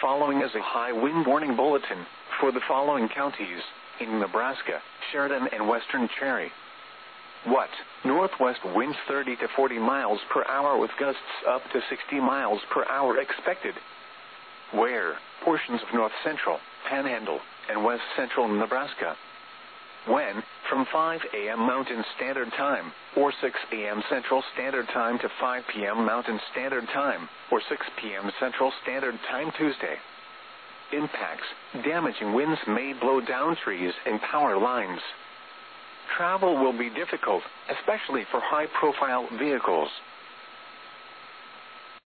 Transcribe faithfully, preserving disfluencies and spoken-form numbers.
following is a high wind warning bulletin for the following counties in Nebraska: Sheridan and Western Cherry. What? Northwest winds thirty to forty miles per hour with gusts up to sixty miles per hour expected. Where? Portions of north central, Panhandle, and west central Nebraska. When? From five a m Mountain Standard Time, or six a m Central Standard Time to five p m Mountain Standard Time, or six p m Central Standard Time Tuesday. Impacts: damaging winds may blow down trees and power lines. Travel will be difficult, especially for high-profile vehicles.